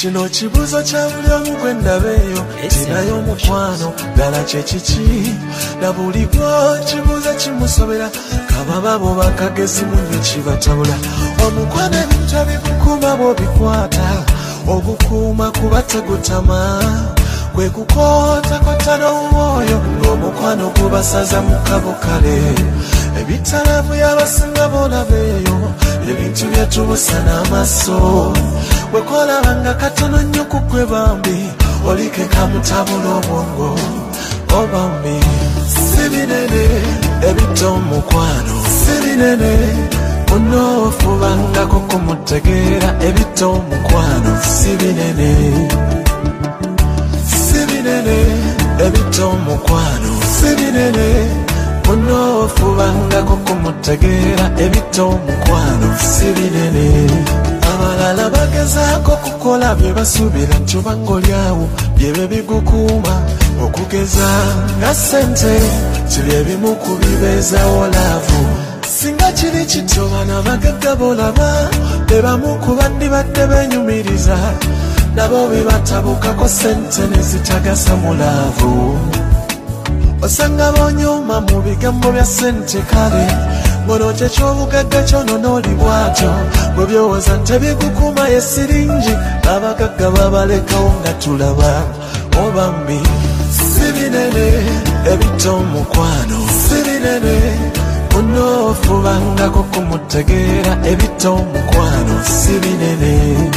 kino kibuzo kya buli omu gwe ndabeeyo tinayo omukwano ddala kye kiki na buli gwo kibuzo kimusobera kababa bo bakagezi munyo kibatabula omukwano ebintu ebikukuuma bw'obikwata ogukuuma kuba tegutama kwe kukootakota n'omwoyo ng'omukwano gubasaza mu kabo kale ebitalavu y'abasinga bolabeeyo ebintu byetubusa n'amaaso wekolabanga katono nnyo ku ggwe bambi olike kamutabula obwongo obambi si binene ebita omukwano si binene onoofubangako kumutegeera ebita omukwano si binene si binene ebita omukwano si binene onoofubangako kumutegeera ebita omukwano si binene abalala bagezaako kukola bye basuubira nti obanga olyawo byebe bigukuuma okugeza nga ssente kibyebimu ku bibeezawo laavu singa kiri kityo bana bagagga bolaba be bamu ku bandibadde beenyumiriza nabo bebatabukako ssente ne zitagasa mu laavu osanga boonyuma mu bigambo bya ssente kale ngono kyekyobugagga kyono n'oli bwatyo bwe byowooza nti ebigukuuma ye siringi abagagga babalekawo nga tulaba obambi si binene ebita omukwano si binene onoofubangako kumutegeera ebita omukwano si binene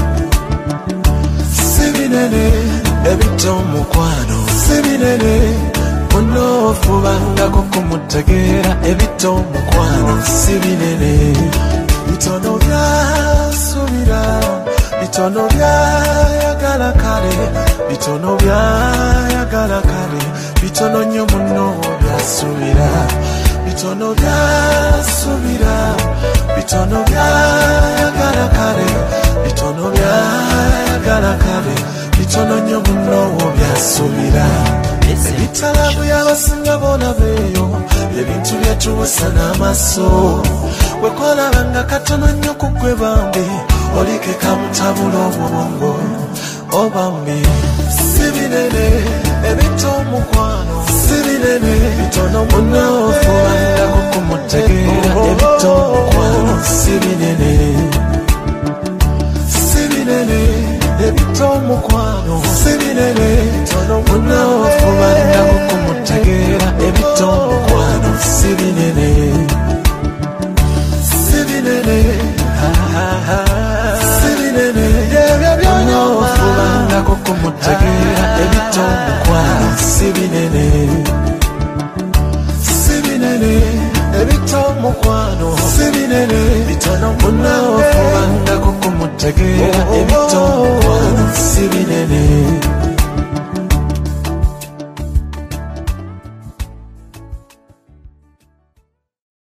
si binene ebita omukwano si binene onoofubangako kumutegeera ebita omukwano si binene bitono byasuubira bitono byayagala kale bitono byayagala kale bitono nnyo muno byasuubira bitono byasuubira bitono byayagala kale bitono byayagala kale bitono nnyo muno byasuubira ebitalavu y'abasinga bolabeeyo ebintu byetubusa n'amaaso wekolabanga katono nnyo ku ggwe bambi olike kamutabula obwongo obambi si binene ebita omukwano si binene bitono munoofubangako kumutegeera ebita omukwano si binene si binene ebita omukwano si binene bitono munoofubangako kumutegeera ebita omukwano si binene si binene si binene ebyo byonoofubangako kumutegeera ebita omukwano si binene si binene ebita omukwano si binene bitono munoofubangako kumutegeera ebita omukwano